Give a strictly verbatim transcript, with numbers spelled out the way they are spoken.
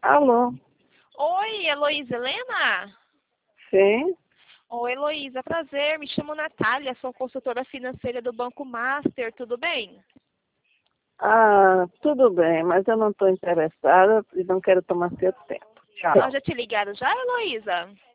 Alô? Oi, Heloísa Helena? Sim? Oi, Heloísa, prazer. Me chamo Natália, sou consultora financeira do Banco Master, tudo bem? Ah, tudo bem, mas eu não estou interessada e não quero tomar seu tempo. Ah, Tchau. já te ligaram já, Heloísa?